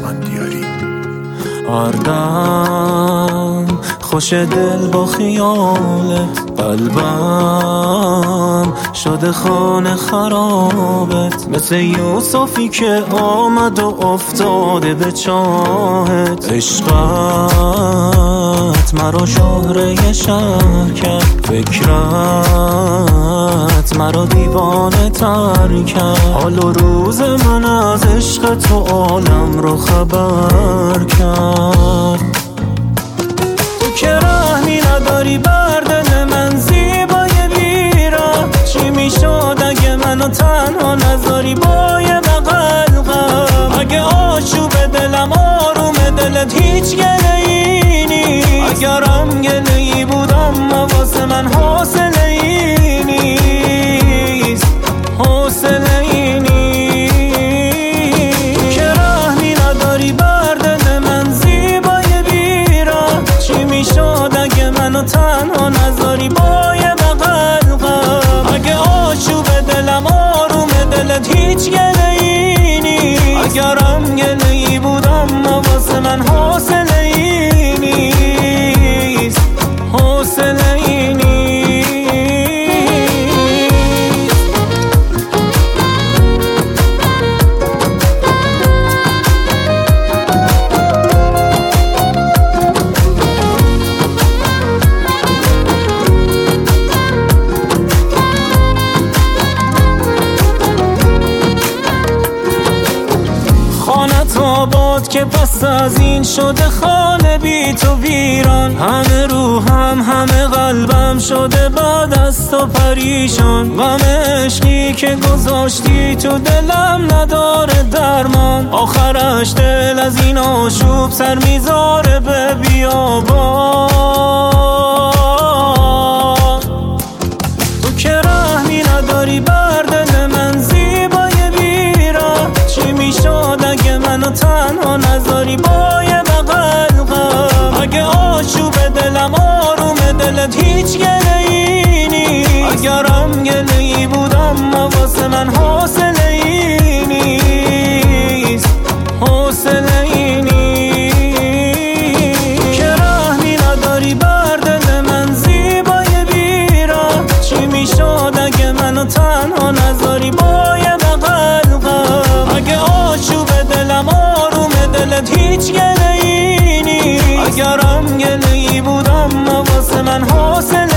اسفندیاری. هر دم خوش دل با خیالت، قلبم شده خانه خرابت، مثل یوسفی که آمد و افتاده به چاهت. عشقت مرا شهره شهر کرد، فکرت مرا دیوانه تر کرد. حال و روز من از عشق تو عالم رو خبر کرد. تو که رحمی نداری بر دل من زیبای بیرا، چی میشد اگه منو تنها نذاری با یه بغل غم؟ اگه آشوب دلم آروم دلت هیچ گله‌ای نیست، اگرم گله‌ای بود اما واسه من حوصله‌ای نیست، حوصله‌ای نیست. تو که رحمی نداری بر دل من زیبای بیرا، چی میشد اگه منو تنها نذاری با یه بغل غم؟ اگه آشوب دلم آروم دلت هیچ گله‌ای نیست، اگرم گله‌ای بود اما واسه من حوصله‌ای نیست، حوصله‌ای نیست. آباد که پس از این شده خانه بی تو ویران، همه روحم همه قلبم شده بعد از تو پریشان. غم عشقی که گذاشتی تو دلم نداره درمان، آخرش دل از این آشوب سر میذاره به بیابان. تو که رحمی نداری بر دل من زیبای بیرا، چی میشد اگه منو تنها نذاری با یه بغل غم؟ اگه آشوب دلم آروم دلت هیچ گله‌ای نیست، اگرم گله‌ای بود اما واسه من حوصله‌ای نیست، حوصله‌ای نیست. که رحمی نداری بر دل من زیبای بیرا، چی میشد اگه منو تنها نذاری با یه بغل غم؟ اگه آشوب دلم آروم دلت هیچ گله‌ای نیست، اگرم گله‌ای بود اما واسه من حوصله